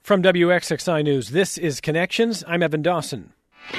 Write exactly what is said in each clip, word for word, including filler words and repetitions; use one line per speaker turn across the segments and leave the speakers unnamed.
From W X X I News, this is Connections. I'm Evan Dawson.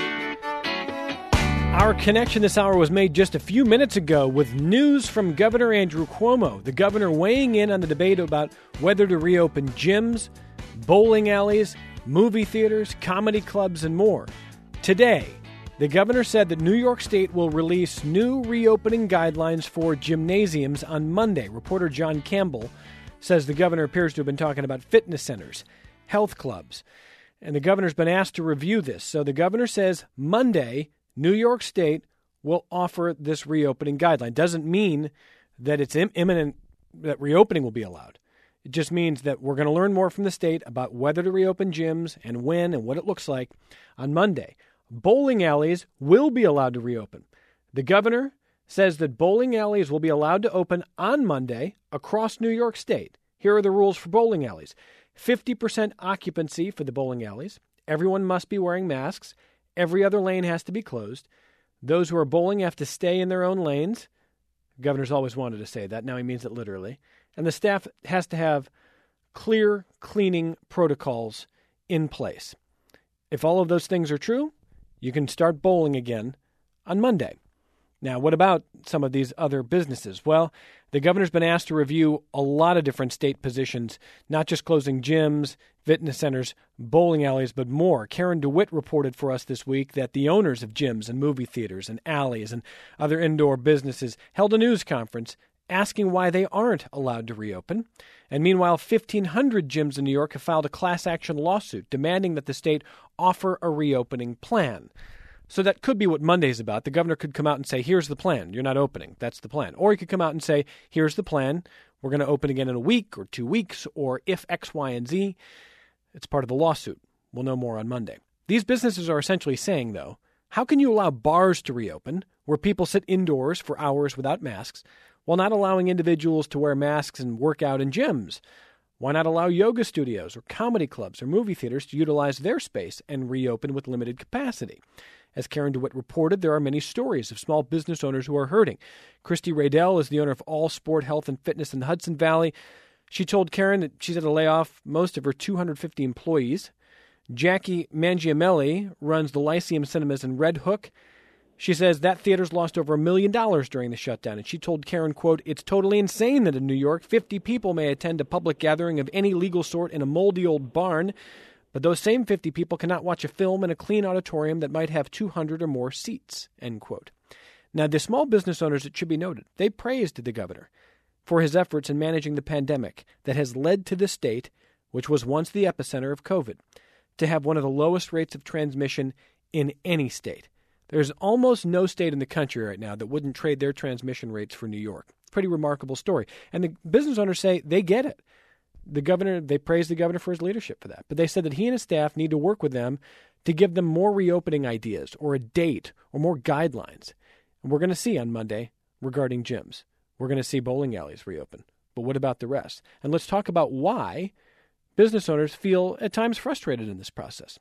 Our connection this hour was made just a few minutes ago with news from Governor Andrew Cuomo, the governor weighing in on the debate about whether to reopen gyms, bowling alleys, movie theaters, comedy clubs, and more. Today, the governor said that New York State will release new reopening guidelines for gymnasiums on Monday. Reporter John Campbell says the governor appears to have been talking about fitness centers, health clubs, and the governor's been asked to review this. So the governor says Monday, New York State will offer this reopening guideline. Doesn't mean that it's im- imminent that reopening will be allowed. It just means that we're going to learn more from the state about whether to reopen gyms and when and what it looks like on Monday. Bowling alleys will be allowed to reopen. The governor says that bowling alleys will be allowed to open on Monday across New York State. Here are the rules for bowling alleys. fifty percent occupancy for the bowling alleys. Everyone must be wearing masks. Every other lane has to be closed. Those who are bowling have to stay in their own lanes. The governor's always wanted to say that. Now he means it literally. And the staff has to have clear cleaning protocols in place. If all of those things are true, you can start bowling again on Monday. Now, what about some of these other businesses? Well, the governor's been asked to review a lot of different state positions, not just closing gyms, fitness centers, bowling alleys, but more. Karen DeWitt reported for us this week that the owners of gyms and movie theaters and alleys and other indoor businesses held a news conference asking why they aren't allowed to reopen. And meanwhile, fifteen hundred gyms in New York have filed a class action lawsuit demanding that the state offer a reopening plan. So that could be what Monday's about. The governor could come out and say, here's the plan. You're not opening. That's the plan. Or he could come out and say, here's the plan. We're going to open again in a week or two weeks or if X, Y, and Z. It's part of the lawsuit. We'll know more on Monday. These businesses are essentially saying, though, how can you allow bars to reopen where people sit indoors for hours without masks while not allowing individuals to wear masks and work out in gyms? Why not allow yoga studios or comedy clubs or movie theaters to utilize their space and reopen with limited capacity? As Karen DeWitt reported, there are many stories of small business owners who are hurting. Christy Raydell is the owner of All Sport Health and Fitness in the Hudson Valley. She told Karen that she's had to lay off most of her two hundred fifty employees. Jackie Mangiamelli runs the Lyceum Cinemas in Red Hook. She says that theater's lost over a million dollars during the shutdown, and she told Karen, quote, it's totally insane that in New York, fifty people may attend a public gathering of any legal sort in a moldy old barn, but those same fifty people cannot watch a film in a clean auditorium that might have two hundred or more seats, end quote. Now, the small business owners, it should be noted, they praised the governor for his efforts in managing the pandemic that has led to the state, which was once the epicenter of COVID, to have one of the lowest rates of transmission in any state. There's almost no state in the country right now that wouldn't trade their transmission rates for New York. Pretty remarkable story. And the business owners say they get it. The governor, they praise the governor for his leadership for that. But they said that he and his staff need to work with them to give them more reopening ideas or a date or more guidelines. And we're going to see on Monday regarding gyms. We're going to see bowling alleys reopen. But what about the rest? And let's talk about why business owners feel at times frustrated in this process.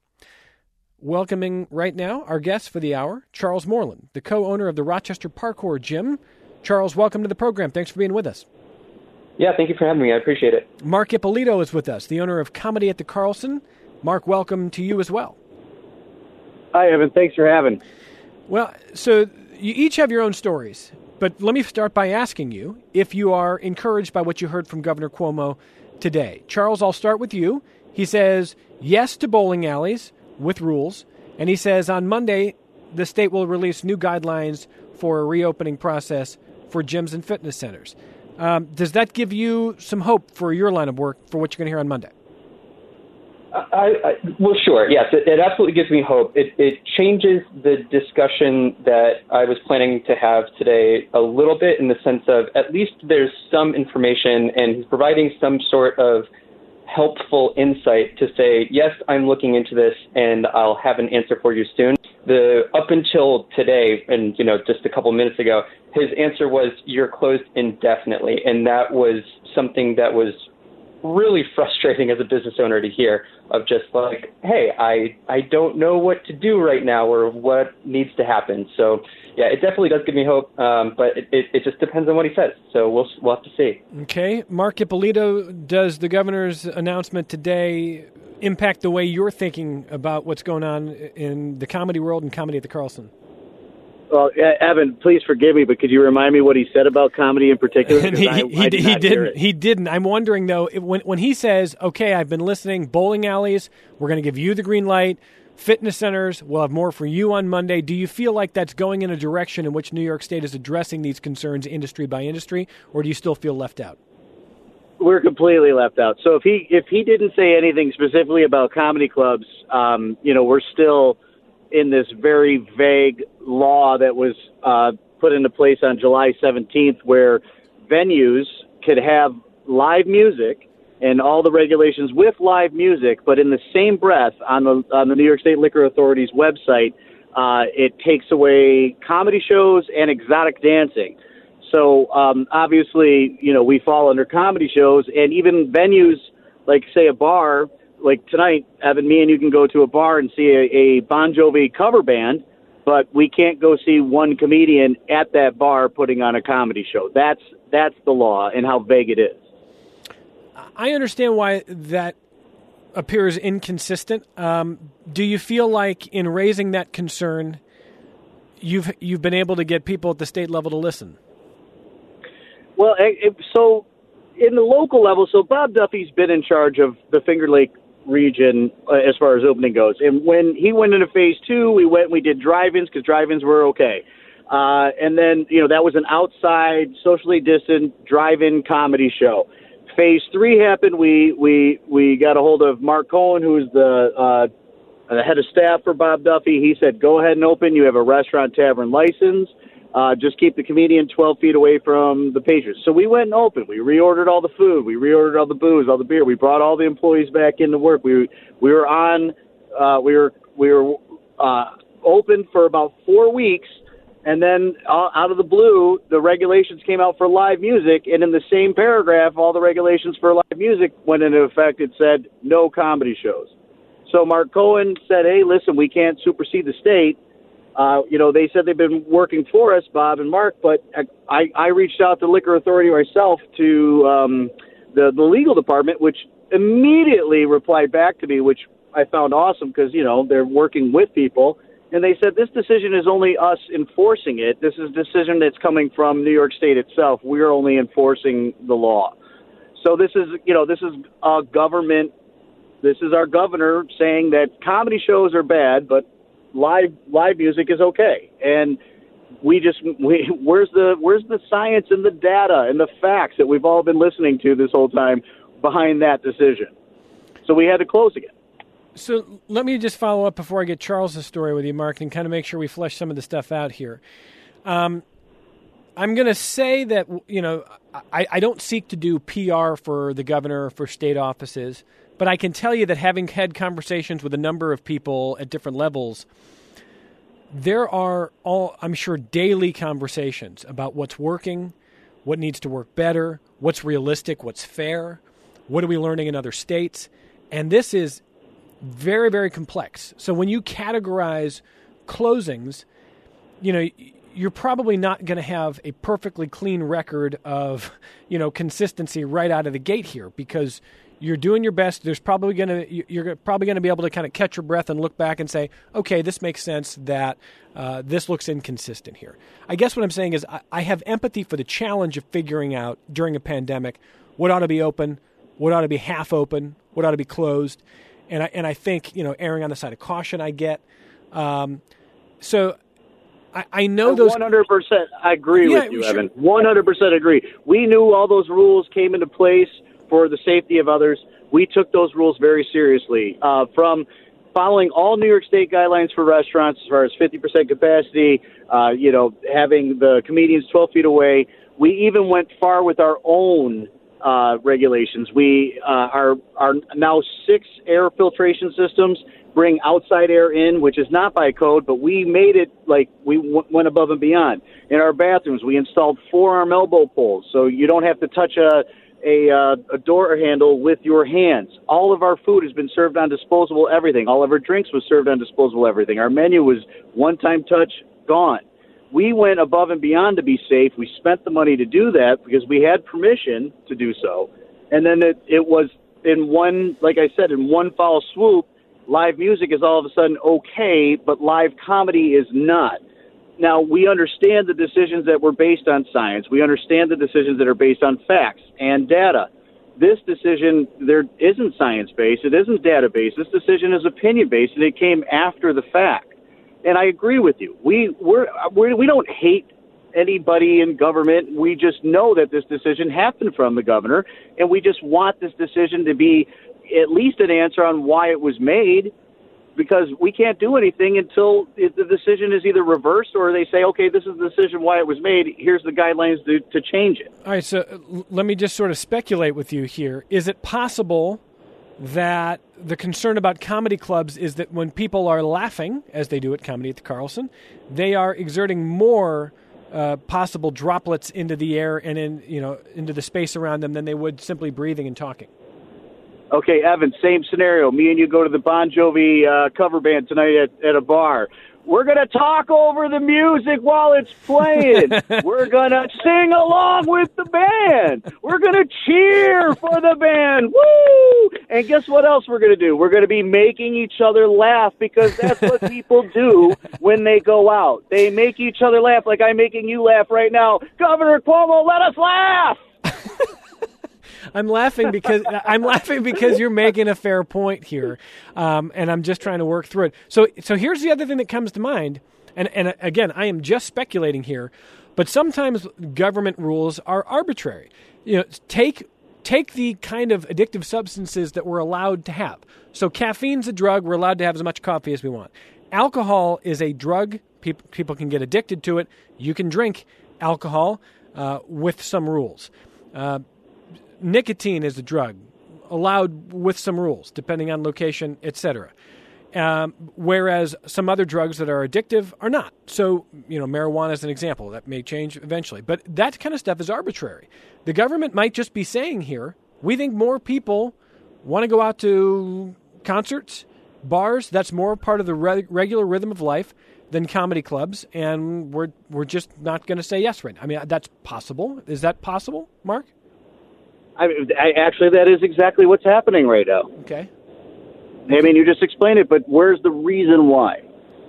Welcoming right now our guest for the hour, Charles Moreland, the co-owner of the Rochester Parkour Gym. Charles, welcome to the program. Thanks for being with us.
Yeah, thank you for having me. I appreciate it.
Mark Ippolito is with us, the owner of Comedy at the Carlson. Mark, welcome to you as well.
Hi, Evan. Thanks for having.
Well, so you each have your own stories, but let me start by asking you if you are encouraged by what you heard from Governor Cuomo today. Charles, I'll start with you. He says yes to bowling alleys with rules, and he says on Monday the state will release new guidelines for a reopening process for gyms and fitness centers. Um, does that give you some hope for your line of work for what you're going to hear on Monday?
I, I, well, sure. Yes, it, it absolutely gives me hope. It, it changes the discussion that I was planning to have today a little bit in the sense of at least there's some information and he's providing some sort of helpful insight to say, yes, I'm looking into this and I'll have an answer for you soon. The up until today, and you know, just a couple minutes ago, his answer was you're closed indefinitely, and that was something that was really frustrating as a business owner to hear of just like, hey, I I don't know what to do right now or what needs to happen. So, yeah, it definitely does give me hope, um, but it, it, it just depends on what he says. So we'll we'll have to see.
Okay. Mark Ippolito, does the governor's announcement today impact the way you're thinking about what's going on in the comedy world and comedy at the Carlson?
Well, Evan, please forgive me, but could you remind me what he said about comedy in particular?
he
I,
he,
I did
he didn't.
it.
He didn't. I'm wondering though, when when he says, "Okay, I've been listening. Bowling alleys, we're going to give you the green light. Fitness centers, we'll have more for you on Monday." Do you feel like that's going in a direction in which New York State is addressing these concerns industry by industry, or do you still feel left out?
We're completely left out. So if he if he didn't say anything specifically about comedy clubs, um, you know, we're still in this very vague law that was uh, put into place on July seventeenth, where venues could have live music and all the regulations with live music, but in the same breath, on the on the New York State Liquor Authority's website, uh, it takes away comedy shows and exotic dancing. So um, obviously, you know, we fall under comedy shows, and even venues like, say, a bar. Like tonight, Evan, me and you can go to a bar and see a, a Bon Jovi cover band, but we can't go see one comedian at that bar putting on a comedy show. That's that's the law and how vague it is.
I understand why that appears inconsistent. Um, do you feel like in raising that concern, you've you've been able to get people at the state level to listen?
Well, it, so in the local level, so Bob Duffy's been in charge of the Finger Lake region uh, as far as opening goes. And when he went into phase two, we went and we did drive-ins because drive-ins were okay. Uh, and then, you know, that was an outside, socially distant drive-in comedy show. Phase three happened. We we we got a hold of Mark Cohen, who's the, uh, the head of staff for Bob Duffy. He said, go ahead and open. You have a restaurant tavern license. Uh, just keep the comedian twelve feet away from the patrons. So we went and opened. We reordered all the food. We reordered all the booze, all the beer. We brought all the employees back into work. We we were on. Uh, we were we were uh, open for about four weeks, and then uh, out of the blue, the regulations came out for live music. And in the same paragraph, all the regulations for live music went into effect. It said no comedy shows. So Mark Cohen said, "Hey, listen, we can't supersede the state." Uh, you know, they said they've been working for us, Bob and Mark, but I, I reached out to the Liquor Authority myself to um, the, the legal department, which immediately replied back to me, which I found awesome because, you know, they're working with people. And they said, this decision is only us enforcing it. This is a decision that's coming from New York State itself. We're only enforcing the law. So this is, you know, this is a government, this is our governor saying that comedy shows are bad, but live live music is okay. And we just we where's the where's the science and the data and the facts that we've all been listening to this whole time behind that decision? So we had to close again.
So let me just follow up before I get Charles' story with you, Mark, and kind of make sure we flesh some of the stuff out here. Um, I'm going to say that, you know, I, I don't seek to do P R for the governor or for state offices, but I can tell you that having had conversations with a number of people at different levels, there are, all I'm sure, daily conversations about what's working, what needs to work better, what's realistic, what's fair, what are we learning in other states. And this is very, very complex. So when you categorize closings, you know, you're probably not going to have a perfectly clean record of, you know, consistency right out of the gate here because you're doing your best. There's probably going to you're probably going to be able to kind of catch your breath and look back and say, okay, this makes sense. That uh, this looks inconsistent here. I guess what I'm saying is I, I have empathy for the challenge of figuring out during a pandemic what ought to be open, what ought to be half open, what ought to be closed, and I and I think, you know, erring on the side of caution. I get um, so. I, I know those.
one hundred percent I agree
yeah,
with you,
sure.
Evan. one hundred percent agree. We knew all those rules came into place for the safety of others. We took those rules very seriously. Uh, from following all New York State guidelines for restaurants as far as fifty percent capacity, uh, you know, having the comedians twelve feet away. We even went far with our own uh, regulations. We uh, are, are now six air filtration systems bring outside air in, which is not by code, but we made it like we w- went above and beyond. In our bathrooms, we installed four-arm elbow poles, so you don't have to touch a a, uh, a door handle with your hands. All of our food has been served on disposable everything. All of our drinks was served on disposable everything. Our menu was one-time touch, gone. We went above and beyond to be safe. We spent the money to do that because we had permission to do so. And then it, it was in one, like I said, in one foul swoop, live music is all of a sudden okay, but live comedy is not. Now, we understand the decisions that were based on science. We understand the decisions that are based on facts and data. This decision, there isn't science-based. It isn't data-based. This decision is opinion-based, and it came after the fact. And I agree with you. We we're, we're, we don't hate anybody in government. We just know that this decision happened from the governor, and we just want this decision to be at least an answer on why it was made, because we can't do anything until the decision is either reversed or they say, okay, this is the decision why it was made. Here's the guidelines to, to change it.
All right, so uh, let me just sort of speculate with you here. Is it possible that the concern about comedy clubs is that when people are laughing, as they do at Comedy at the Carlson, they are exerting more uh, possible droplets into the air and in, you know, into the space around them than they would simply breathing and talking?
Okay, Evan, same scenario. Me and you go to the Bon Jovi uh, cover band tonight at, at a bar. We're going to talk over the music while it's playing. We're going to sing along with the band. We're going to cheer for the band. Woo! And guess what else we're going to do? We're going to be making each other laugh, because that's what people do when they go out. They make each other laugh, like I'm making you laugh right now. Governor Cuomo, let us laugh!
I'm laughing because I'm laughing because you're making a fair point here, um, and I'm just trying to work through it. So, so here's the other thing that comes to mind, and and again, I am just speculating here, but sometimes government rules are arbitrary. You know, take take the kind of addictive substances that we're allowed to have. So, caffeine's a drug; we're allowed to have as much coffee as we want. Alcohol is a drug; people people can get addicted to it. You can drink alcohol uh, with some rules. Uh, Nicotine is a drug, allowed with some rules, depending on location, et cetera. Um, whereas some other drugs that are addictive are not. So, you know, marijuana is an example. That may change eventually. But that kind of stuff is arbitrary. The government might just be saying here, we think more people want to go out to concerts, bars. That's more part of the re- regular rhythm of life than comedy clubs, and we're we're just not going to say yes right now. I mean, that's possible. Is that possible, Mark?
I mean, I, actually, that is exactly what's happening right now.
Okay.
I mean, you just explained it, but where's the reason why?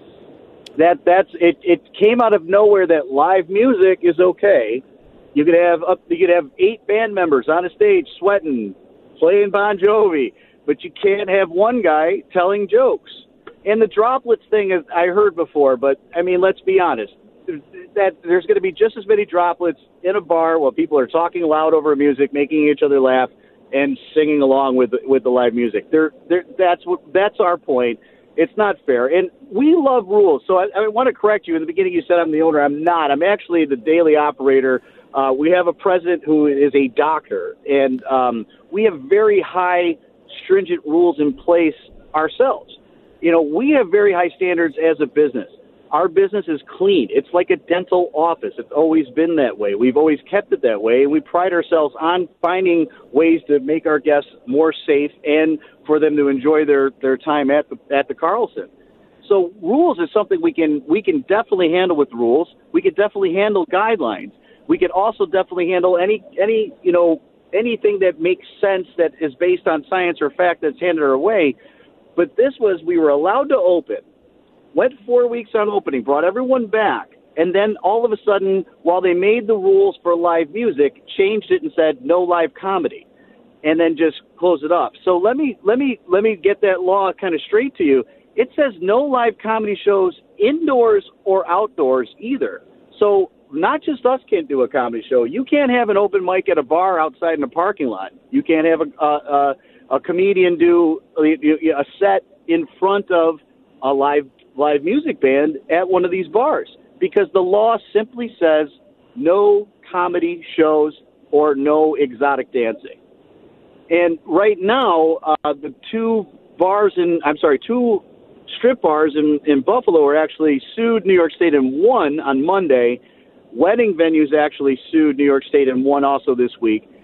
That that's it. It came out of nowhere that live music is okay. You could have up. You could have eight band members on a stage sweating, playing Bon Jovi, but you can't have one guy telling jokes. And the droplets thing is I heard before, but I mean, let's be honest. That there's going to be just as many droplets in a bar while people are talking loud over music, making each other laugh, and singing along with with the live music. There, there. That's what. That's our point. It's not fair, and we love rules. So I, I want to correct you. In the beginning, you said I'm the owner. I'm not. I'm actually the daily operator. Uh, we have a president who is a doctor, and um, we have very high, stringent rules in place ourselves. You know, we have very high standards as a business. Our business is clean. It's like a dental office. It's always been that way. We've always kept it that way, and we pride ourselves on finding ways to make our guests more safe and for them to enjoy their, their time at the at the Carlson. So rules is something we can we can definitely handle with rules. We can definitely handle guidelines. We can also definitely handle any any you know anything that makes sense that is based on science or fact that's handed our way. But this was we were allowed to open. Went four weeks on opening, brought everyone back, and then all of a sudden, while they made the rules for live music, changed it and said no live comedy, and then just close it up. So let me let me let me get that law kind of straight to you. It says no live comedy shows indoors or outdoors either. So not just us can't do a comedy show. You can't have an open mic at a bar outside in a parking lot. You can't have a a, a, a comedian do a, a set in front of a live live music band at one of these bars, because the law simply says no comedy shows or no exotic dancing. And right now, uh, the two bars in, I'm sorry, two strip bars in, in Buffalo are actually sued New York State and won on Monday. Wedding venues actually sued New York State and won also this week.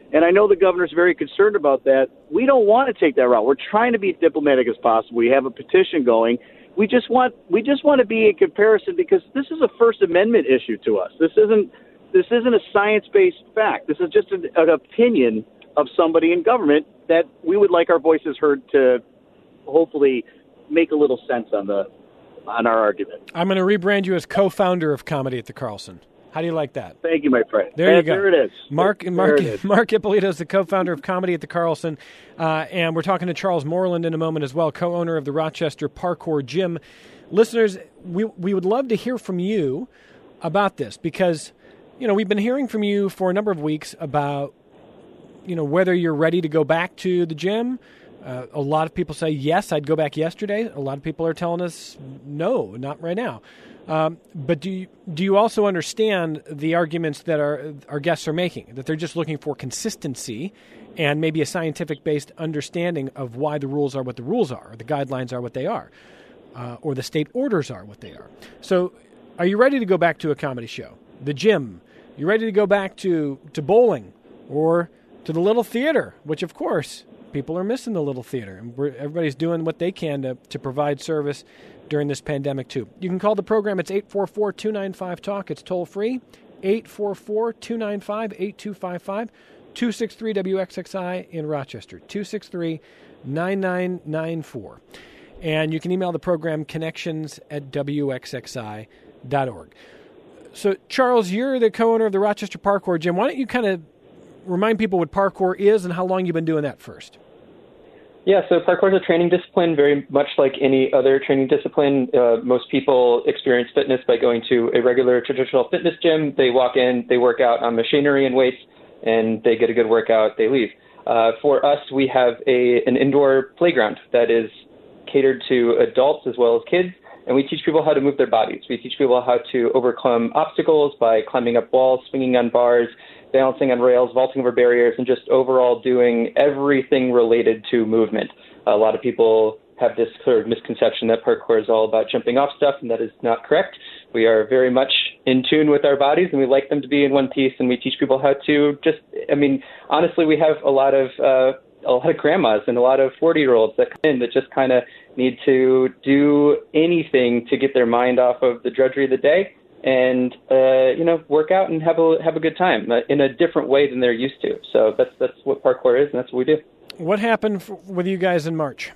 And I know the governor's very concerned about that. We don't want to take that route. We're trying to be diplomatic as possible. We have a petition going. We just want we just want to be in comparison because this is a First Amendment issue to us. This isn't this isn't a science-based fact. This is just an, an opinion of somebody in government that we would like our voices heard to hopefully make a little sense on the on our argument.
I'm going to rebrand you as co-founder of Comedy at the Carlson. How do you like that?
Thank you, my friend.
There you go.
There it is.
Mark
there
Mark,
it is.
Mark Ippolito is the co-founder of Comedy at the Carlson, uh, and we're talking to Charles Moreland in a moment as well, co-owner of the Rochester Parkour Gym. Listeners, we we would love to hear from you about this because, you know, we've been hearing from you for a number of weeks about, you know, whether you're ready to go back to the gym. Uh, a lot of people say, yes, I'd go back yesterday. A lot of people are telling us, no, not right now. Um, but do you, do you also understand the arguments that our, our guests are making, that they're just looking for consistency and maybe a scientific-based understanding of why the rules are what the rules are, or the guidelines are what they are, uh, or the state orders are what they are? So are you ready to go back to a comedy show, the gym? You ready to go back to, to bowling or to the Little Theater, which, of course, people are missing the Little Theater, and we're, everybody's doing what they can to, to provide service during this pandemic, too. You can call the program. It's eight four four, two nine five, talk. It's toll-free, eight four four, two nine five, eight two five five, two six three W X X I in Rochester, two six three, nine nine nine four. And you can email the program connections at W X X I dot org. So, Charles, you're the co-owner of the Rochester Parkour Gym. Why don't you kind of remind people what parkour is and how long you've been doing that first?
Yeah, so parkour is a training discipline, very much like any other training discipline. Uh, most people experience fitness by going to a regular traditional fitness gym. They walk in, they work out on machinery and weights, and they get a good workout, they leave. Uh, for us, we have a an indoor playground that is catered to adults as well as kids, and we teach people how to move their bodies. We teach people how to overcome obstacles by climbing up walls, swinging on bars, balancing on rails, vaulting over barriers, and just overall doing everything related to movement. A lot of people have this sort of misconception that parkour is all about jumping off stuff, and that is not correct. We are very much in tune with our bodies, and we like them to be in one piece, and we teach people how to just, I mean, honestly, we have a lot of uh, a lot of grandmas and a lot of forty-year-olds that come in that just kind of need to do anything to get their mind off of the drudgery of the day and, uh, you know, work out and have a have a good time uh, in a different way than they're used to. So that's that's what parkour is, and that's what we do.
What happened f- with you guys in March?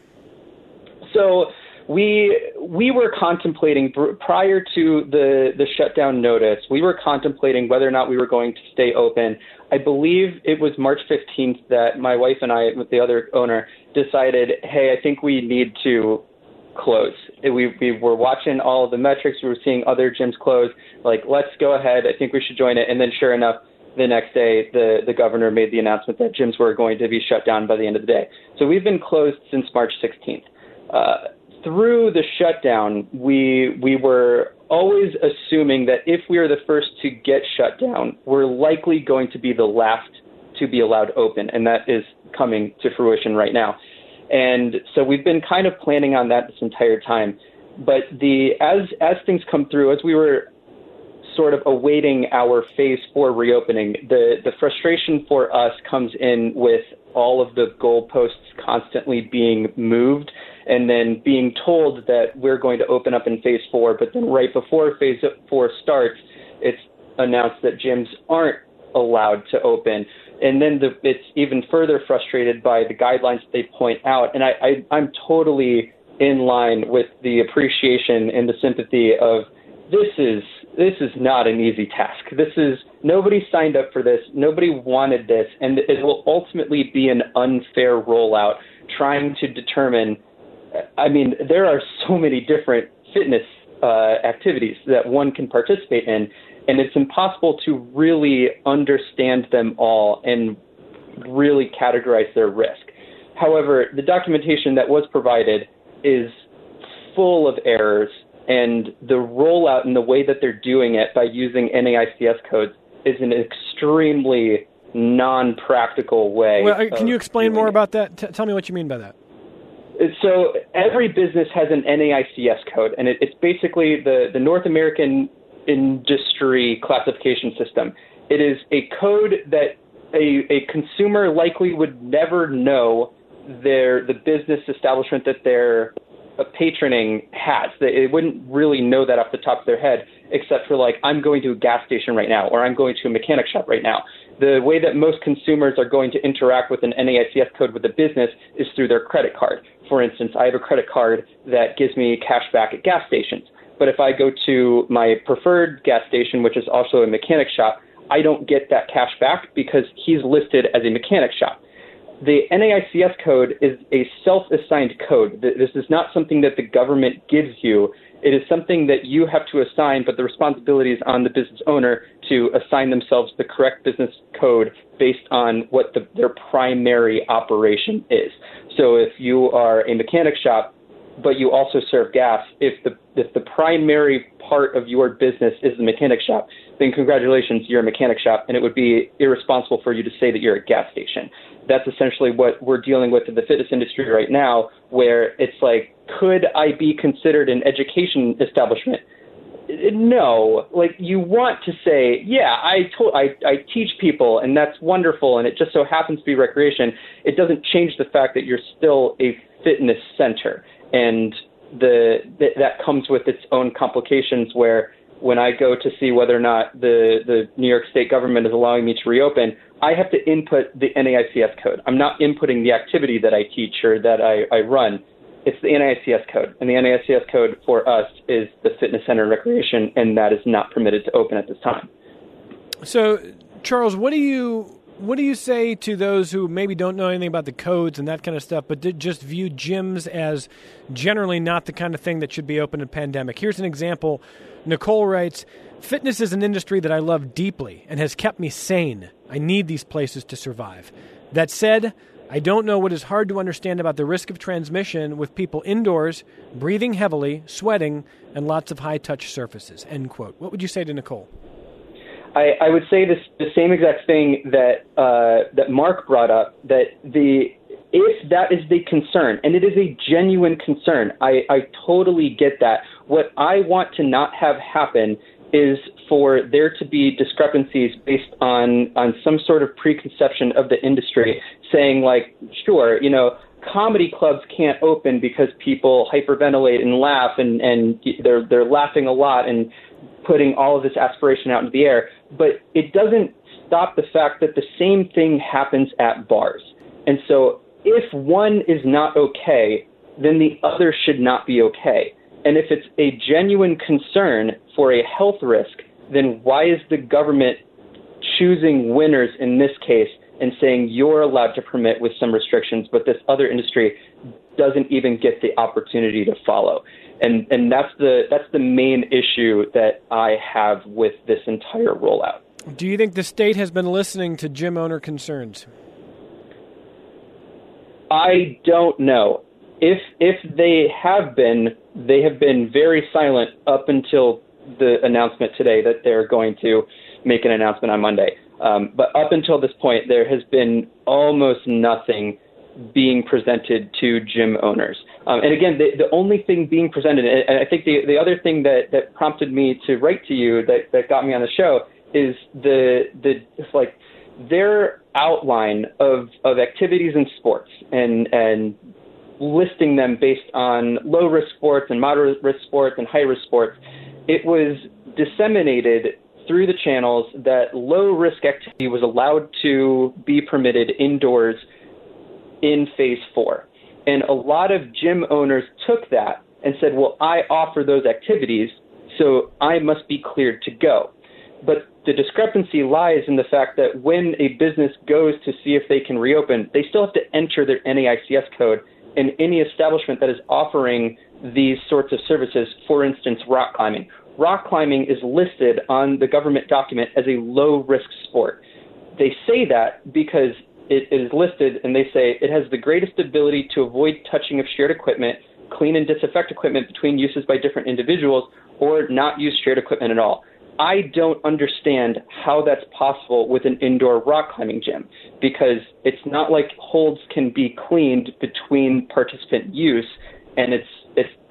So we we were contemplating, prior to the, the shutdown notice, we were contemplating whether or not we were going to stay open. I believe it was March fifteenth that my wife and I, with the other owner, decided, hey, I think we need to close. We we were watching all of the metrics. We were seeing other gyms close. Like, let's go ahead. I think we should join it. And then sure enough, the next day, the, the governor made the announcement that gyms were going to be shut down by the end of the day. So we've been closed since March sixteenth. Uh, through the shutdown, we we were always assuming that if we are the first to get shut down, we're likely going to be the last to be allowed open, and that is coming to fruition right now. And so we've been kind of planning on that this entire time. But the as as things come through, as we were sort of awaiting our phase four reopening, the, the frustration for us comes in with all of the goalposts constantly being moved and then being told that we're going to open up in phase four, but then right before phase four starts, it's announced that gyms aren't allowed to open. And then the, it's even further frustrated by the guidelines that they point out. And I, I, I'm totally in line with the appreciation and the sympathy of this is this is not an easy task. This is nobody signed up for this. Nobody wanted this. And it will ultimately be an unfair rollout trying to determine. I mean, there are so many different fitness uh, activities that one can participate in, and it's impossible to really understand them all and really categorize their risk. However, the documentation that was provided is full of errors, and the rollout and the way that they're doing it by using N A I C S codes is an extremely non-practical way.
Well, can you explain more about that? T- tell me what you mean by that.
So every business has an N A I C S code, and it, it's basically the, the North American Industry Classification System. It is a code that a, a consumer likely would never know their the business establishment that they're patroning has. They wouldn't really know that off the top of their head, except for like, I'm going to a gas station right now, or I'm going to a mechanic shop right now. The way that most consumers are going to interact with an N A I C S code with a business is through their credit card. For instance, I have a credit card that gives me cash back at gas stations. But if I go to my preferred gas station, which is also a mechanic shop, I don't get that cash back because he's listed as a mechanic shop. The N A I C S code is a self-assigned code. This is not something that the government gives you. It is something that you have to assign, but the responsibility is on the business owner to assign themselves the correct business code based on what the, their primary operation is. So if you are a mechanic shop, but you also serve gas, if the if the primary part of your business is the mechanic shop, then congratulations, you're a mechanic shop, and it would be irresponsible for you to say that you're a gas station. That's essentially what we're dealing with in the fitness industry right now, where it's like, could I be considered an education establishment? No. Like, you want to say, yeah, I, to- I, I teach people, and that's wonderful, and it just so happens to be recreation. It doesn't change the fact that you're still a fitness center. And the th- that comes with its own complications, where when I go to see whether or not the, the New York State government is allowing me to reopen, I have to input the N A I C S code. I'm not inputting the activity that I teach or that I, I run. It's the N A I C S code. And the N A I C S code for us is the fitness center and recreation, and that is not permitted to open at this time.
So, Charles, what do you what do you say to those who maybe don't know anything about the codes and that kind of stuff, but did just view gyms as generally not the kind of thing that should be open in a pandemic? Here's an example. Nicole writes, "Fitness is an industry that I love deeply and has kept me sane. I need these places to survive. That said, I don't know what is hard to understand about the risk of transmission with people indoors, breathing heavily, sweating, and lots of high-touch surfaces." End quote. What would you say to Nicole?
I, I would say this, the same exact thing that uh, that Mark brought up, that the if that is the concern, and it is a genuine concern, I, I totally get that. What I want to not have happen is for there to be discrepancies based on, on some sort of preconception of the industry, saying like, sure, you know, comedy clubs can't open because people hyperventilate and laugh, and, and they're they're laughing a lot and putting all of this aspiration out into the air. But it doesn't stop the fact that the same thing happens at bars. And so if one is not okay, then the other should not be okay. And if it's a genuine concern for a health risk, then why is the government choosing winners in this case and saying you're allowed to permit with some restrictions, but this other industry doesn't even get the opportunity to follow? And and that's the that's the main issue that I have with this entire rollout.
Do you think the state has been listening to gym owner concerns?
I don't know. If if they have been, they have been very silent up until the announcement today that they're going to make an announcement on Monday. Um, but up until this point, there has been almost nothing being presented to gym owners. Um, and again, the, the only thing being presented, and I think the, the other thing that, that prompted me to write to you that, that got me on the show is the the like their outline of, of activities in sports and and listing them based on low-risk sports and moderate-risk sports and high-risk sports. It was disseminated through the channels that low-risk activity was allowed to be permitted indoors in phase four. And a lot of gym owners took that and said, well, I offer those activities, so I must be cleared to go. But the discrepancy lies in the fact that when a business goes to see if they can reopen, they still have to enter their N A I C S code. And any establishment that is offering these sorts of services, for instance, rock climbing. Rock climbing is listed on the government document as a low-risk sport. They say that because it is listed, and they say it has the greatest ability to avoid touching of shared equipment, clean and disinfect equipment between uses by different individuals, or not use shared equipment at all. I don't understand how that's possible with an indoor rock climbing gym, because it's not like holds can be cleaned between participant use, and it's it's like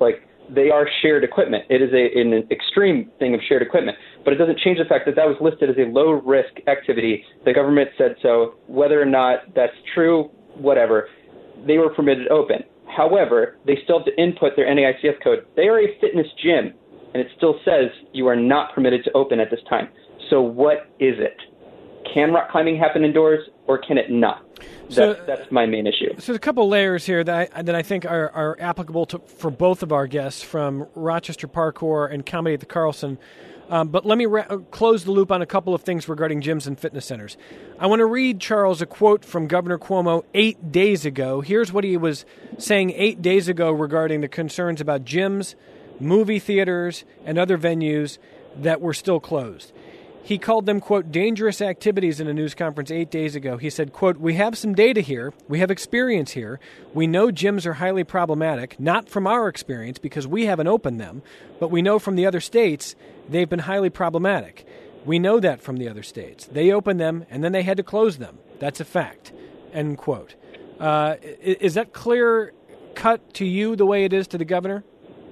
they are shared equipment. It is a, an extreme thing of shared equipment, but it doesn't change the fact that that was listed as a low-risk activity. The government said so. Whether or not that's true, whatever, they were permitted to open. However, they still have to input their N A I C S code. They are a fitness gym, and it still says you are not permitted to open at this time. So what is it? Can rock climbing happen indoors, or can it not?
So,
that's, that's my main issue.
So there's a couple layers here that I, that I think are, are applicable to, for both of our guests from Rochester Parkour and Comedy at the Carlson. Um, but let me ra- close the loop on a couple of things regarding gyms and fitness centers. I want to read, Charles, a quote from Governor Cuomo eight days ago. Here's what he was saying eight days ago regarding the concerns about gyms, movie theaters, and other venues that were still closed. He called them, quote, dangerous activities in a news conference eight days ago. He said, quote, we have some data here. We have experience here. We know gyms are highly problematic, not from our experience because we haven't opened them, but we know from the other states they've been highly problematic. We know that from the other states. They opened them and then they had to close them. That's a fact, end quote. Uh, is that clear cut to you the way it is to the governor?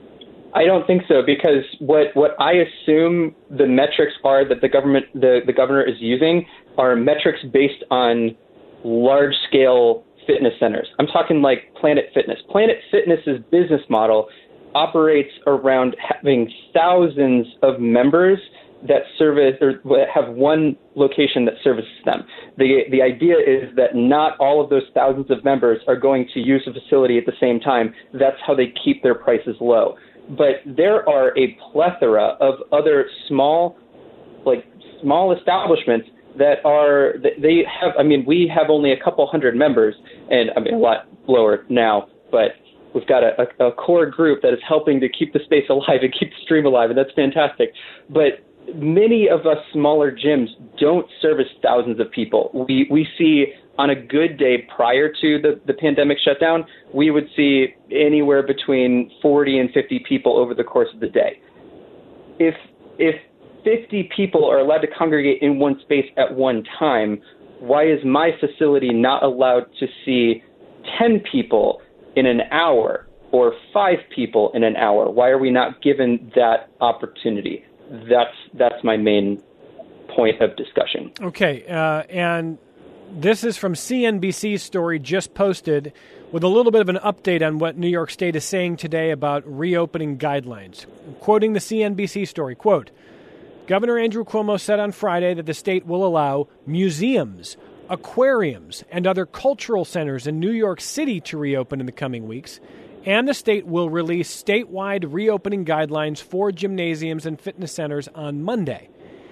I don't think so, because what, what I assume the metrics are that the government, the, the governor is using are metrics based on large-scale fitness centers. I'm talking like Planet Fitness. Planet Fitness's business model operates around having thousands of members that service or have one location that services them. The the idea is that not all of those thousands of members are going to use the facility at the same time. That's how they keep their prices low. But there are a plethora of other small, like small establishments that are, they have, I mean, we have only a couple hundred members, and I mean, a lot lower now, but we've got a, a, a core group that is helping to keep the space alive and keep the stream alive, and that's fantastic. But many of us smaller gyms don't service thousands of people. We we see on a good day prior to the, the pandemic shutdown, we would see anywhere between forty and fifty people over the course of the day. If if fifty people are allowed to congregate in one space at one time, why is my facility not allowed to see ten people in an hour or five people in an hour? Why are we not given that opportunity? That's that's my main point of discussion.
Okay, uh, and this is from C N B C's story just posted with a little bit of an update on what New York State is saying today about reopening guidelines. Quoting the C N B C story, quote, Governor Andrew Cuomo said on Friday that the state will allow museums, aquariums, and other cultural centers in New York City to reopen in the coming weeks, and the state will release statewide reopening guidelines for gymnasiums and fitness centers on Monday.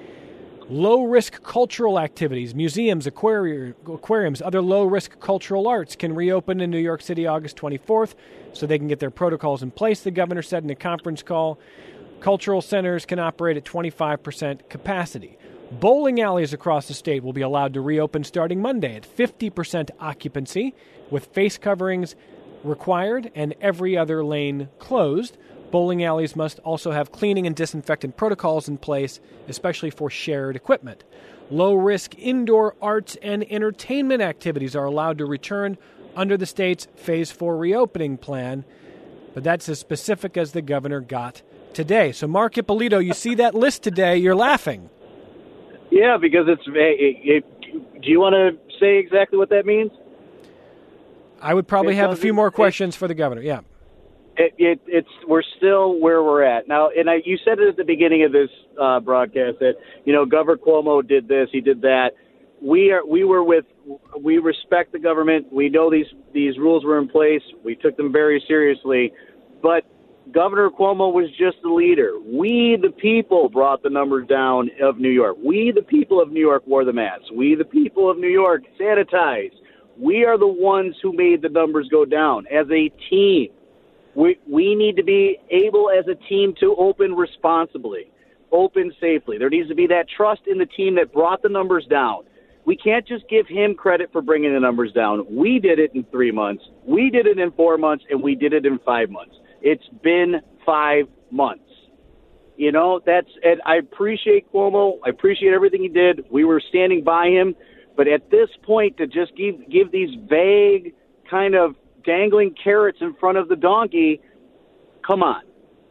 Low-risk cultural activities, museums, aquari- aquariums, other low-risk cultural arts can reopen in New York City August twenty-fourth so they can get their protocols in place, the governor said in a conference call. Cultural centers can operate at twenty-five percent capacity. Bowling alleys across the state will be allowed to reopen starting Monday at fifty percent occupancy, with face coverings required and every other lane closed. Bowling alleys must also have cleaning and disinfectant protocols in place, especially for shared equipment. Low-risk indoor arts and entertainment activities are allowed to return under the state's Phase four reopening plan, but that's as specific as the governor got today. So, Mark Ippolito, you see that list today, you're laughing.
Yeah, because it's it, it, do you want to say exactly what that means?
I would probably have a few more questions for the governor, yeah.
It, it, it's we're still where we're at now, and I, you said it at the beginning of this uh, broadcast that you know Governor Cuomo did this, he did that. We are we were with we respect the government. We know these these rules were in place. We took them very seriously, but Governor Cuomo was just the leader. We, the people, brought the numbers down of New York. We, the people of New York, wore the masks. We, the people of New York, sanitized. We are the ones who made the numbers go down as a team. We we need to be able as a team to open responsibly, open safely. There needs to be that trust in the team that brought the numbers down. We can't just give him credit for bringing the numbers down. We did it in three months. We did it in four months, and we did it in five months. It's been five months. You know, that's and I appreciate Cuomo. I appreciate everything he did. We were standing by him. But at this point, to just give give these vague kind of dangling carrots in front of the donkey, come on.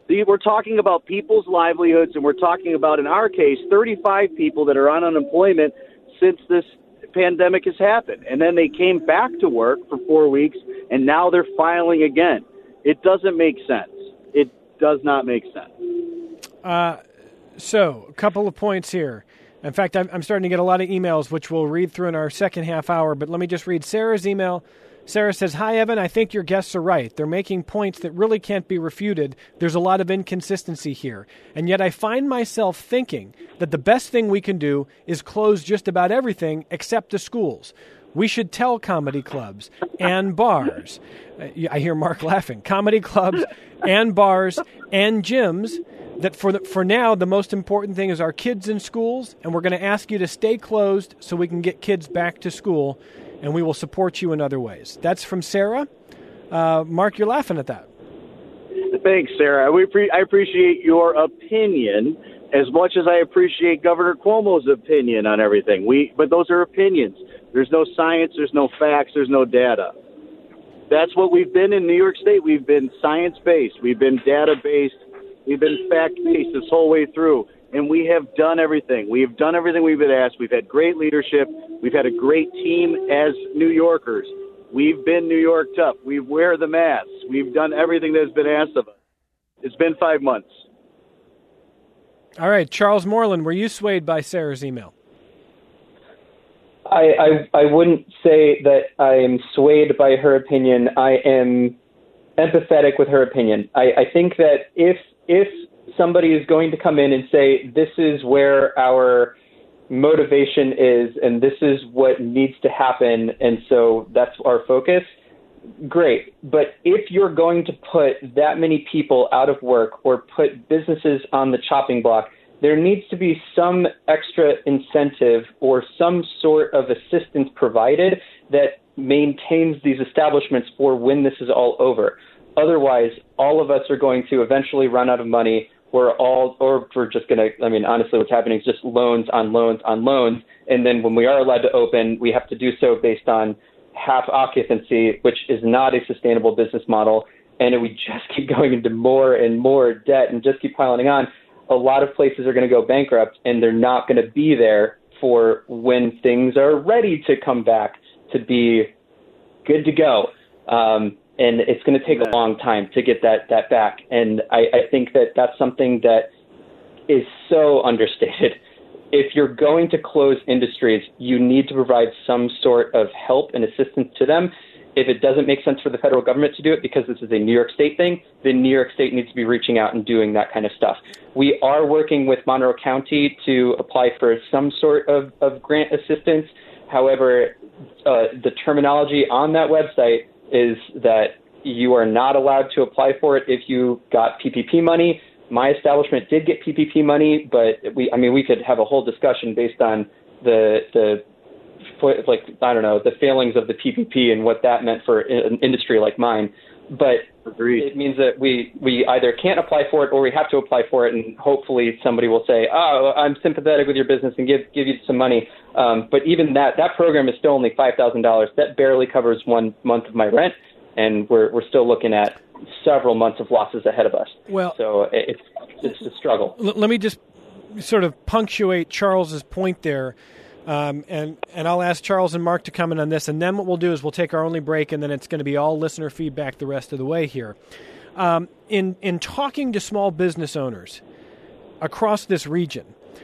The, we're talking about people's livelihoods, and we're talking about, in our case, thirty-five people that are on unemployment since this pandemic has happened. And then they came back to work for four weeks, and now they're filing again. It doesn't make sense. It does not make sense.
Uh, so, a couple of points here. In fact, I'm, I'm starting to get a lot of emails, which we'll read through in our second half hour, but let me just read Sarah's email. Sarah says, "Hi, Evan. I think your guests are right. They're making points that really can't be refuted. There's a lot of inconsistency here. And yet I find myself thinking that the best thing we can do is close just about everything except the schools. We should tell comedy clubs and bars." I hear Mark laughing. Comedy clubs and bars and gyms that for the, for now, the most important thing is our kids in schools, and we're going to ask you to stay closed so we can get kids back to school, and we will support you in other ways. That's from Sarah. Uh, Mark, you're laughing at that.
Thanks, Sarah. We pre- I appreciate your opinion as much as I appreciate Governor Cuomo's opinion on everything. We, but those are opinions. There's no science, there's no facts, there's no data. That's what we've been in New York State. We've been science-based. We've been data-based. We've been fact-based this whole way through. And we have done everything. We have done everything we've been asked. We've had great leadership. We've had a great team as New Yorkers. We've been New York tough. We wear the masks. We've done everything that's been asked of us. It's been five months.
All right, Charles Moreland, were you swayed by Sarah's email?
I, I I wouldn't say that I am swayed by her opinion. I am empathetic with her opinion. I, I think that if if somebody is going to come in and say, this is where our motivation is and this is what needs to happen, and so that's our focus, great. But if you're going to put that many people out of work or put businesses on the chopping block, there needs to be some extra incentive or some sort of assistance provided that maintains these establishments for when this is all over. Otherwise, all of us are going to eventually run out of money. We're all, or we're just going to, I mean, honestly, what's happening is just loans on loans on loans. And then when we are allowed to open, we have to do so based on half occupancy, which is not a sustainable business model. And we just keep going into more and more debt and just keep piling on. A lot of places are going to go bankrupt, and they're not going to be there for when things are ready to come back to be good to go. Um, and it's going to take a long time to get that, that back. And I, I think that that's something that is so understated. If you're going to close industries, you need to provide some sort of help and assistance to them. If it doesn't make sense for the federal government to do it because this is a New York State thing, then New York State needs to be reaching out and doing that kind of stuff. We are working with Monroe County to apply for some sort of, of grant assistance. However, uh, the terminology on that website is that you are not allowed to apply for it if you got P P P money. My establishment did get P P P money, but we, I mean, we could have a whole discussion based on the, the, like, I don't know, the failings of the P P P and what that meant for an industry like mine. But Agreed. It means that we, we either can't apply for it or we have to apply for it, and hopefully somebody will say, oh, I'm sympathetic with your business and give give you some money. Um, but even that, that program is still only five thousand dollars. That barely covers one month of my rent, and we're we're still looking at several months of losses ahead of us.
Well,
so it's, it's a struggle.
L- let me just sort of punctuate Charles's point there. Um, and, and I'll ask Charles and Mark to comment on this, and then what we'll do is we'll take our only break, and then it's going to be all listener feedback the rest of the way here. Um, in in talking to small business owners across this region,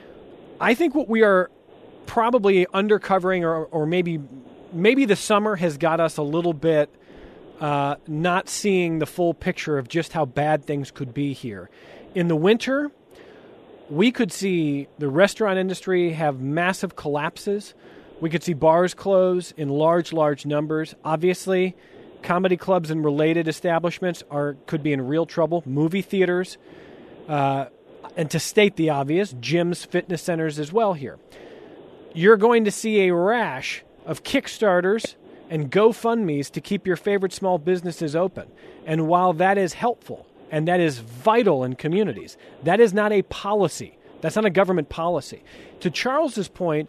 I think what we are probably undercovering, or, or maybe maybe the summer has got us a little bit uh, not seeing the full picture of just how bad things could be here. In the winter, we could see the restaurant industry have massive collapses. We could see bars close in large, large numbers. Obviously, comedy clubs and related establishments are could be in real trouble. Movie theaters, uh, and to state the obvious, gyms, fitness centers as well here. You're going to see a rash of Kickstarters and GoFundMes to keep your favorite small businesses open. And while that is helpful, and that is vital in communities, that is not a policy. That's not a government policy. To Charles's point,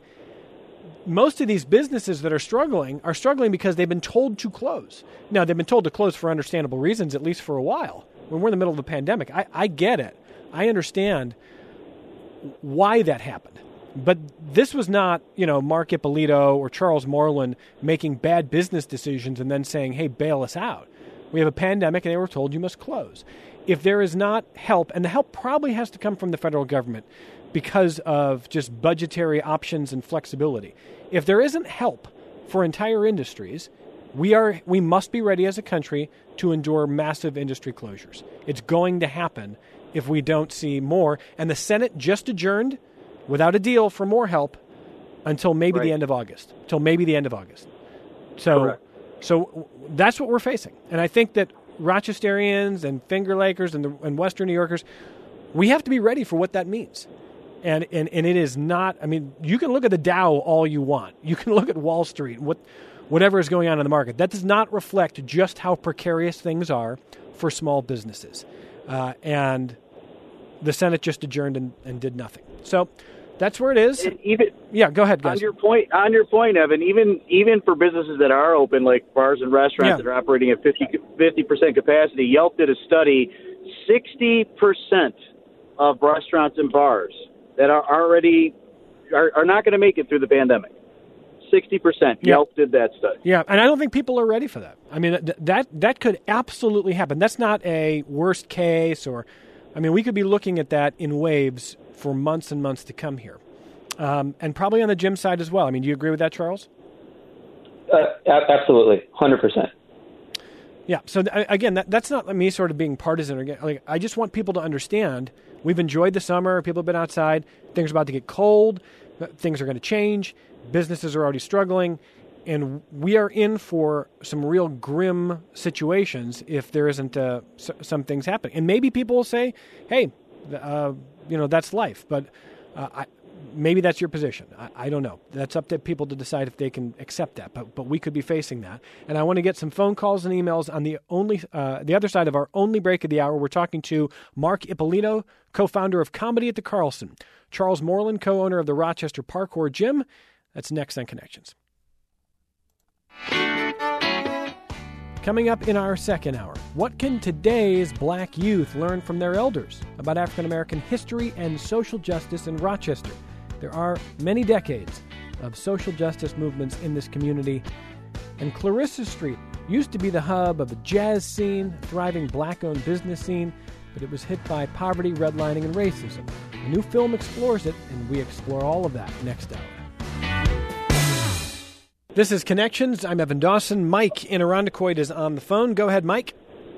most of these businesses that are struggling are struggling because they've been told to close. Now, they've been told to close for understandable reasons, at least for a while. when we're in the middle of a pandemic. I, I get it. I understand why that happened. But this was not, you know, Mark Ippolito or Charles Moreland making bad business decisions and then saying, hey, bail us out. We have a pandemic and they were told you must close. If there is not help, and the help probably has to come from the federal government because of just budgetary options and flexibility. If there isn't help for entire industries, we are we must be ready as a country to endure massive industry closures. It's going to happen if we don't see more. And the Senate just adjourned without a deal for more help until maybe right. the end of August. Until maybe the end of August. So, Correct. so that's what we're facing. And I think that Rochesterians and Finger Lakers and, the, and Western New Yorkers, we have to be ready for what that means. And, and and it is not, I mean, you can look at the Dow all you want. You can look at Wall Street, what whatever is going on in the market. That does not reflect just how precarious things are for small businesses. Uh, and the Senate just adjourned and, and did nothing. So that's where it is.
And even
yeah, go ahead, guys.
On your point, on your point, Evan, even even for businesses that are open, like bars and restaurants yeah. that are operating at fifty percent capacity, Yelp did a study, sixty percent of restaurants and bars that are already are, are not going to make it through the pandemic. sixty percent. Yeah. Yelp did that study.
Yeah, and I don't think people are ready for that. I mean, th- that that could absolutely happen. That's not a worst case, or, I mean, we could be looking at that in waves for months and months to come here. Um, and probably on the gym side as well. I mean, do you agree with that, Charles?
Uh, absolutely, one hundred percent.
Yeah, so th- again, that, that's not me sort of being partisan. Or, like, I just want people to understand we've enjoyed the summer. People have been outside. Things are about to get cold. Things are going to change. Businesses are already struggling. And we are in for some real grim situations if there isn't uh, s- some things happening. And maybe people will say, hey, uh, you know, that's life. But uh, I, maybe that's your position. I, I don't know. That's up to people to decide if they can accept that. But but we could be facing that. And I want to get some phone calls and emails on the only uh, the other side of our only break of the hour. We're talking to Mark Ippolito, co-founder of Comedy at the Carlson. Charles Moreland, co-owner of the Rochester Parkour Gym. That's next on Connections. Coming up in our second hour, what can today's black youth learn from their elders about African American history and social justice in Rochester? There are many decades of social justice movements in this community, and Clarissa Street used to be the hub of a jazz scene, a thriving black-owned business scene, but it was hit by poverty, redlining, and racism. A new film explores it, and we explore all of that next hour. This is Connections. I'm Evan Dawson. Mike in Irondequoit is on the phone. Go ahead, Mike.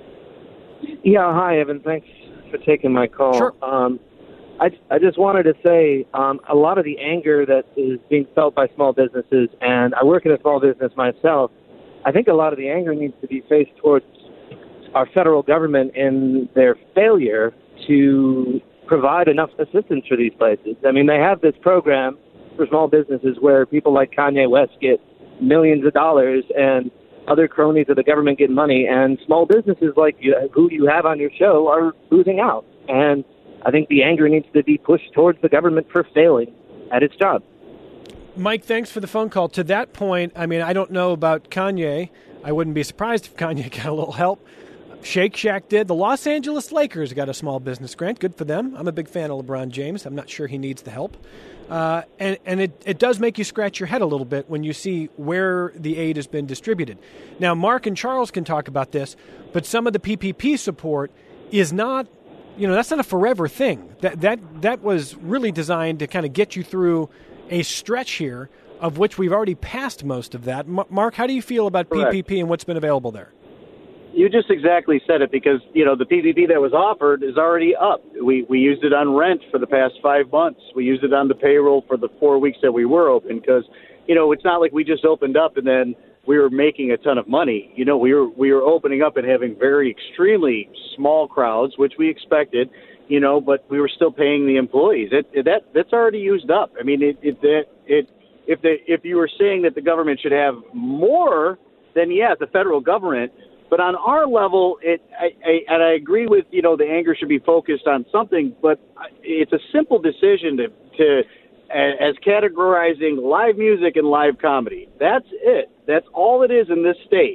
Yeah, hi, Evan. Thanks for taking my call.
Sure.
Um, I, I just wanted to say um, a lot of the anger that is being felt by small businesses, and I work in a small business myself, I think a lot of the anger needs to be faced towards our federal government in their failure to provide enough assistance for these places. I mean, they have this program for small businesses where people like Kanye West get millions of dollars and other cronies of the government get money, and small businesses like you, who you have on your show, are losing out. And I think the anger needs to be pushed towards the government for failing at its job.
Mike, thanks for the phone call. To that point, I mean, I don't know about Kanye. I wouldn't be surprised if Kanye got a little help. Shake Shack did. The Los Angeles Lakers got a small business grant. Good for them. I'm a big fan of LeBron James. I'm not sure he needs the help. Uh, and and it, it does make you scratch your head a little bit when you see where the aid has been distributed. Now, Mark and Charles can talk about this, but some of the P P P support is not, you know, that's not a forever thing. That that that was really designed to kind of get you through a stretch here, of which we've already passed most of that. M- Mark, how do you feel about Correct. P P P and what's been available there?
You just exactly said it, because, you know, the P P P that was offered is already up. We we used it on rent for the past five months. We used it on the payroll for the four weeks that we were open, because, you know, it's not like we just opened up and then we were making a ton of money. You know, we were we were opening up and having very extremely small crowds, which we expected, you know, but we were still paying the employees. It, it, that that's already used up. I mean, it it it, it if the if you were saying that the government should have more, then yeah, the federal government. But on our level, it I, I, and I agree with, you know, the anger should be focused on something, but it's a simple decision to, to as categorizing live music and live comedy. That's it. That's all it is in this state.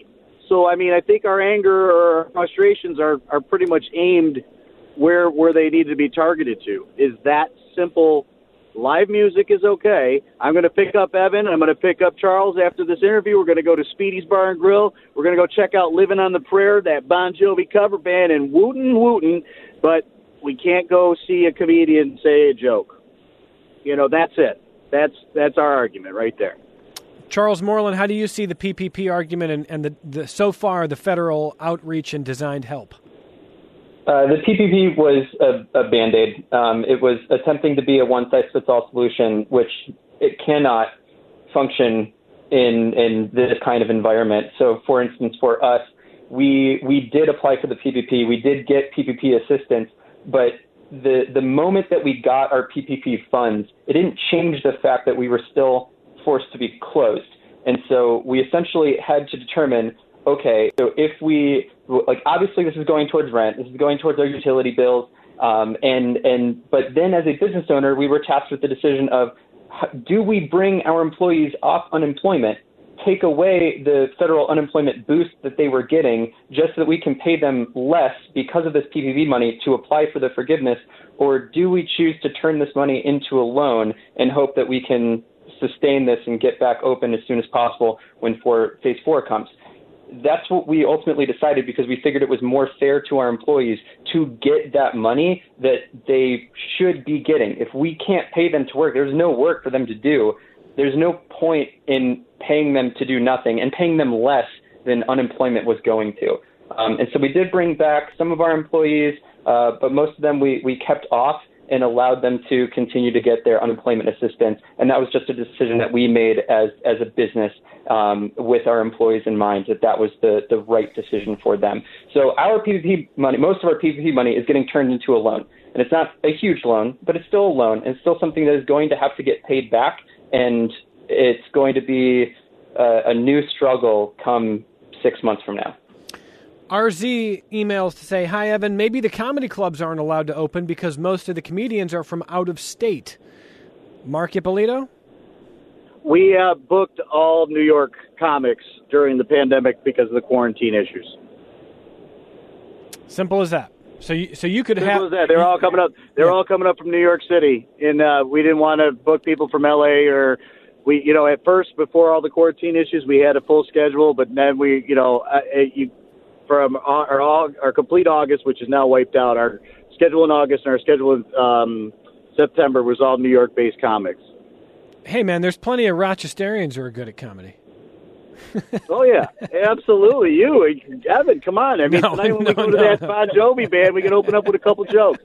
So, I mean, I think our anger or our frustrations are, are pretty much aimed where where they need to be targeted to. Is that simple? Live music is okay. I'm going to pick up Evan. I'm going to pick up Charles after this interview. We're going to go to Speedy's Bar and Grill. We're going to go check out Living on the Prayer, that Bon Jovi cover band, and wootin' wootin'. But we can't go see a comedian say a joke. You know, that's it. That's that's our argument right there.
Charles Moreland, how do you see the P P P argument and, and the, the so far the federal outreach and designed help?
Uh, the P P P was a, a Band-Aid. Um, it was attempting to be a one-size-fits-all solution, which it cannot function in in this kind of environment. So, for instance, for us, we we did apply for the P P P. We did get P P P assistance, but the the moment that we got our P P P funds, it didn't change the fact that we were still forced to be closed. And so we essentially had to determine, okay, so if we, like, obviously this is going towards rent, this is going towards our utility bills, um, and, and, but then as a business owner, we were tasked with the decision of, do we bring our employees off unemployment, take away the federal unemployment boost that they were getting just so that we can pay them less because of this P P P money to apply for the forgiveness, or do we choose to turn this money into a loan and hope that we can sustain this and get back open as soon as possible when for phase four comes? That's what we ultimately decided, because we figured it was more fair to our employees to get that money that they should be getting. If we can't pay them to work, there's no work for them to do. There's no point in paying them to do nothing and paying them less than unemployment was going to. Um, and so we did bring back some of our employees, uh, but most of them we, we kept off and allowed them to continue to get their unemployment assistance. And that was just a decision that we made as as a business um, with our employees in mind, that that was the, the right decision for them. So our P P P money, most of our P P P money is getting turned into a loan. And it's not a huge loan, but it's still a loan. And it's still something that is going to have to get paid back. And it's going to be a, a new struggle come six months from now.
R Z emails to say, hi, Evan, maybe the comedy clubs aren't allowed to open because most of the comedians are from out of state. Mark Ippolito?
We uh, booked all New York comics during the pandemic because of the quarantine issues.
Simple as that. So you, so you could
Simple
have...
as that. They're all coming up. They're yeah. all coming up from New York City, and uh, we didn't want to book people from L A or... We, you know, at first, before all the quarantine issues, we had a full schedule, but then we, you know, uh, you... From our, our our complete August, which is now wiped out, our schedule in August and our schedule in um, September was all New York-based comics.
Hey, man, there's plenty of Rochesterians who are good at comedy.
Oh, yeah, absolutely. You, Evan, come on. I mean,
no,
tonight when
no,
we go to
no,
that
no.
Bon Jovi band, we can open up with a couple jokes.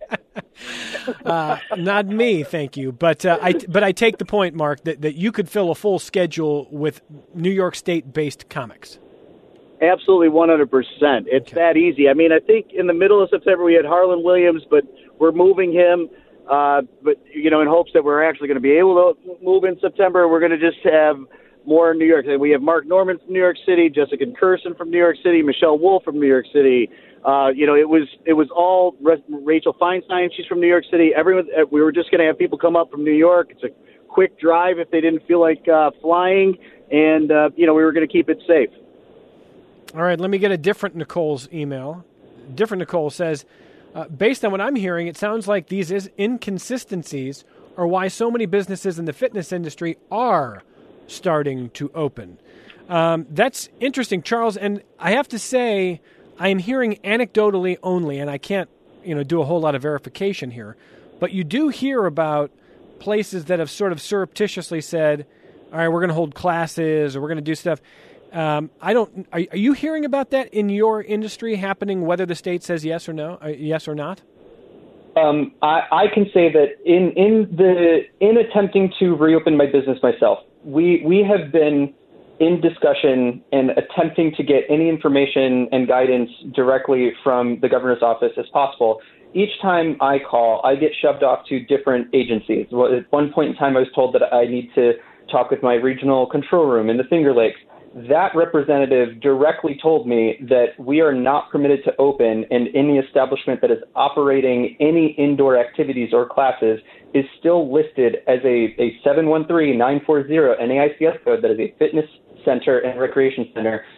uh, not me, thank you. But uh, I but I take the point, Mark, that, that you could fill a full schedule with New York State-based comics.
Absolutely, one hundred percent. It's okay. That easy. I mean, I think in the middle of September we had Harlan Williams, but we're moving him, uh, but, you know, in hopes that we're actually going to be able to move in September. We're going to just have more in New York. We have Mark Norman from New York City, Jessica Curson from New York City, Michelle Wolf from New York City. Uh, you know, it was it was all Rachel Feinstein. She's from New York City. Everyone, we were just going to have people come up from New York. It's a quick drive if they didn't feel like uh, flying, and uh, you know, we were going to keep it safe.
All right, let me get a different Nicole's email. Different Nicole says, uh, based on what I'm hearing, it sounds like these is inconsistencies are why so many businesses in the fitness industry are starting to open. Um, that's interesting, Charles, and I have to say I am hearing anecdotally only, and I can't, you know, do a whole lot of verification here, but you do hear about places that have sort of surreptitiously said, all right, we're going to hold classes or we're going to do stuff. Um, I don't. Are, are you hearing about that in your industry happening? Whether the state says yes or no, uh, yes or not?
Um, I, I can say that in in the in attempting to reopen my business myself, we we have been in discussion and attempting to get any information and guidance directly from the governor's office as possible. Each time I call, I get shoved off to different agencies. Well, at one point in time, I was told that I need to talk with my regional control room in the Finger Lakes. That representative directly told me that we are not permitted to open, and any establishment that is operating any indoor activities or classes is still listed as a, a seven one three nine four zero N A I C S code that is a fitness center and recreation center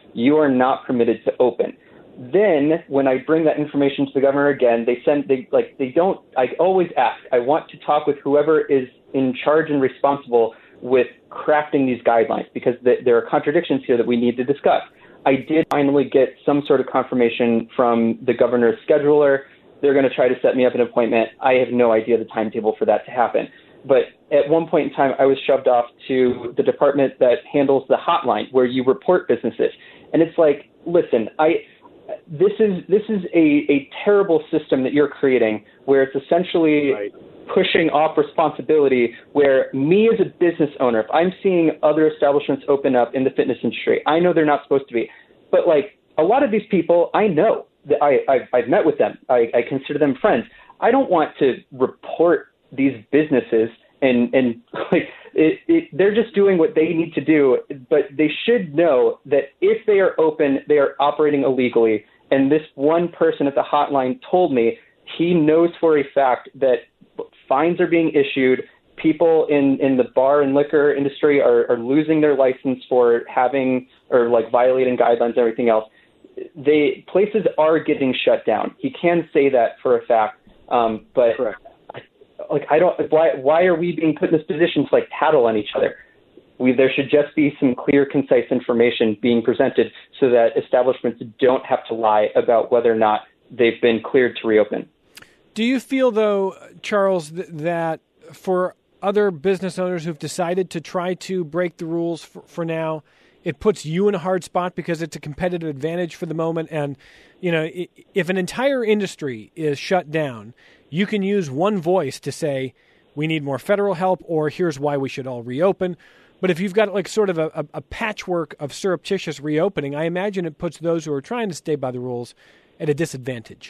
you are not permitted to open. Then when I bring that information to the governor again, they send, they like, they don't, I always ask, I want to talk with whoever is in charge and responsible with crafting these guidelines, because th- there are contradictions here that we need to discuss. I did finally get some sort of confirmation from the governor's scheduler. They're going to try to set me up an appointment. I have no idea the timetable for that to happen. But at one point in time, I was shoved off to the department that handles the hotline where you report businesses. And it's like, listen, I this is this is a, a terrible system that you're creating, where it's essentially right. pushing off responsibility, where me as a business owner, if I'm seeing other establishments open up in the fitness industry, I know they're not supposed to be. But like a lot of these people, I know that I, I've, I've met with them. I, I consider them friends. I don't want to report these businesses and, and like it, it, they're just doing what they need to do. But they should know that if they are open, they are operating illegally. And this one person at the hotline told me he knows for a fact that fines are being issued. People in, in the bar and liquor industry are, are losing their license for having or like violating guidelines and everything else. They places are getting shut down. He can say that for a fact. Um, but Correct. like, I don't, why, why are we being put in this position to like tattle on each other? We, there should just be some clear, concise information being presented so that establishments don't have to lie about whether or not they've been cleared to reopen.
Do you feel, though, Charles, th- that for other business owners who've decided to try to break the rules for, for now, it puts you in a hard spot because it's a competitive advantage for the moment? And, you know, if an entire industry is shut down, you can use one voice to say, we need more federal help, or here's why we should all reopen. But if you've got like sort of a, a patchwork of surreptitious reopening, I imagine it puts those who are trying to stay by the rules at a disadvantage.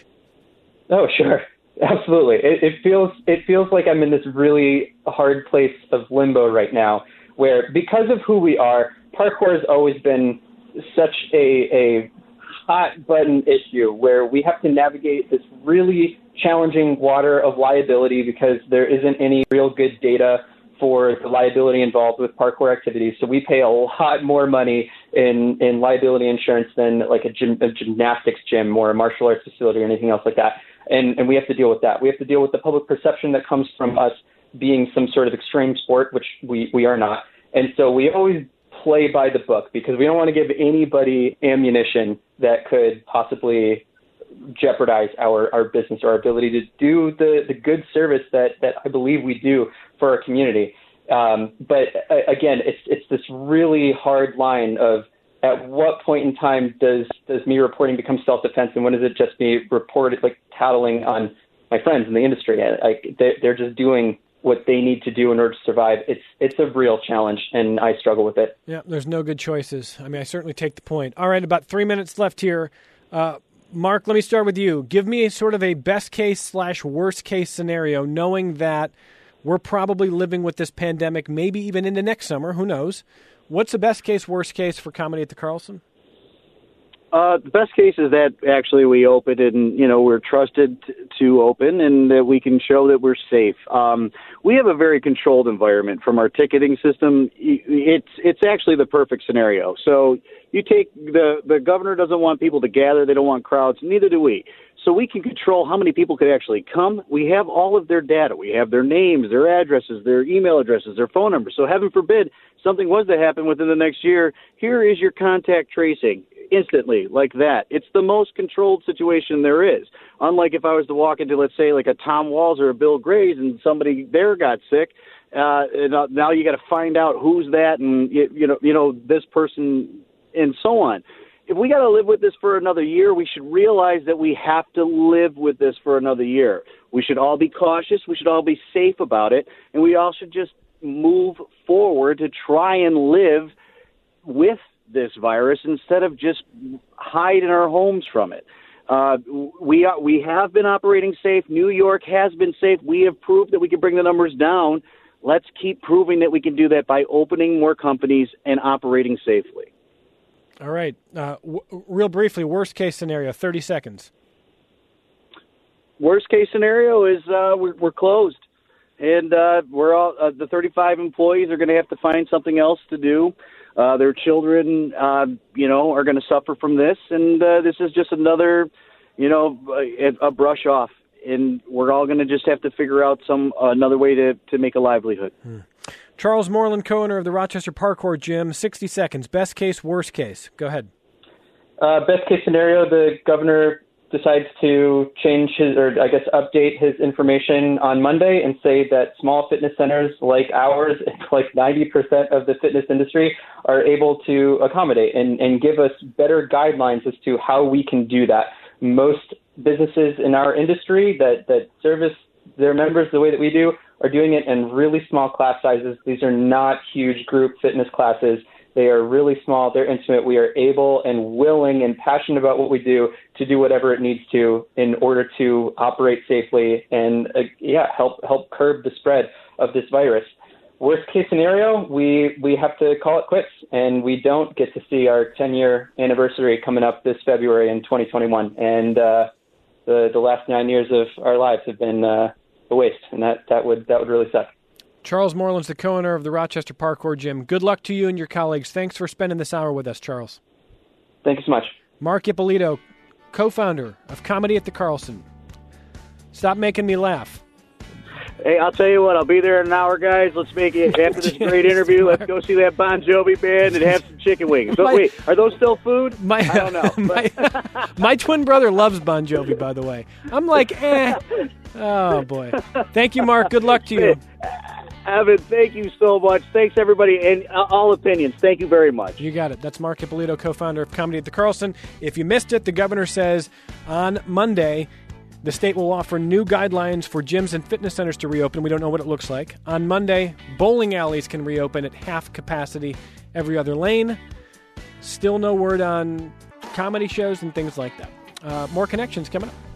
Oh, sure. Absolutely. It, it feels it feels like I'm in this really hard place of limbo right now, where because of who we are, parkour has always been such a, a hot button issue where we have to navigate this really challenging water of liability because there isn't any real good data for the liability involved with parkour activities. So we pay a lot more money in, in liability insurance than like a, gym, a gymnastics gym or a martial arts facility or anything else like that. And, and we have to deal with that. We have to deal with the public perception that comes from us being some sort of extreme sport, which we, we are not. And so we always play by the book because we don't want to give anybody ammunition that could possibly jeopardize our, our business or our ability to do the, the good service that, that I believe we do for our community. Um, but uh, again, it's it's this really hard line of at what point in time does, does me reporting become self-defense, and when is it just me reported like tattling on my friends in the industry? Like they're, they're just doing what they need to do in order to survive. It's it's a real challenge, and I struggle with it.
Yeah, there's no good choices. I mean, I certainly take the point. All right, about three minutes left here. Uh, Mark, let me start with you. Give me a sort of a best case slash worst case scenario, knowing that we're probably living with this pandemic, maybe even into next summer. Who knows? What's the best case, worst case for Comedy at the Carlson?
Uh, the best case is that actually we open and, you know, we're trusted t- to open and that we can show that we're safe. Um, we have a very controlled environment from our ticketing system. It's it's actually the perfect scenario. So you take the, the governor doesn't want people to gather. They don't want crowds. Neither do we. So we can control how many people could actually come. We have all of their data. We have their names, their addresses, their email addresses, their phone numbers. So heaven forbid something was to happen within the next year. Here is your contact tracing instantly like that. It's the most controlled situation there is. Unlike if I was to walk into, let's say, like a Tom Walls or a Bill Grays and somebody there got sick. Uh, and now you got to find out who's that and, you know, you know, this person and so on. If we got to live with this for another year, we should realize that we have to live with this for another year. We should all be cautious. We should all be safe about it. And we all should just move forward to try and live with this virus instead of just hide in our homes from it. Uh, we are, we have been operating safe. New York has been safe. We have proved that we can bring the numbers down. Let's keep proving that we can do that by opening more companies and operating safely.
All right. Uh, w- real briefly, worst case scenario, thirty seconds.
Worst case scenario is uh, we're, we're closed. And uh, we're all uh, the thirty-five employees are going to have to find something else to do. uh, their children, uh, you know, are going to suffer from this. And uh, this is just another, you know, a, a brush off. And we're all going to just have to figure out some uh, another way to, to make a livelihood.
Hmm. Charles Moreland, co-owner of the Rochester Parkour Gym. sixty seconds. Best case, worst case. Go ahead.
Uh, best case scenario, the governor decides to change his, or I guess update his information on Monday and say that small fitness centers like ours, like ninety percent of the fitness industry, are able to accommodate and, and give us better guidelines as to how we can do that. Most businesses in our industry that, that service their members the way that we do are doing it in really small class sizes. These are not huge group fitness classes. They are really small. They're intimate. We are able and willing and passionate about what we do to do whatever it needs to in order to operate safely and, uh, yeah, help help curb the spread of this virus. Worst case scenario, we, we have to call it quits, and we don't get to see our ten-year anniversary coming up this February in twenty twenty-one. And uh, the the last nine years of our lives have been uh, a waste, and that, that would that would really suck.
Charles Moreland's the co-owner of the Rochester Parkour Gym. Good luck to you and your colleagues. Thanks for spending this hour with us, Charles.
Thank you so much.
Mark Ippolito, co-founder of Comedy at the Carlson. Stop making me laugh.
Hey, I'll tell you what, I'll be there in an hour, guys. Let's make it, after this great interview, let's go see that Bon Jovi band and have some chicken wings. But
my,
wait, are those still food?
My,
I don't know.
my, my twin brother loves Bon Jovi, by the way. I'm like, eh. Oh, boy. Thank you, Mark. Good luck to you.
Evan, thank you so much. Thanks, everybody, and all opinions. Thank you very much.
You got it. That's Mark Ippolito, co-founder of Comedy at the Carlson. If you missed it, the governor says on Monday the state will offer new guidelines for gyms and fitness centers to reopen. We don't know what it looks like. On Monday, bowling alleys can reopen at half capacity every other lane. Still no word on comedy shows and things like that. Uh, more connections coming up.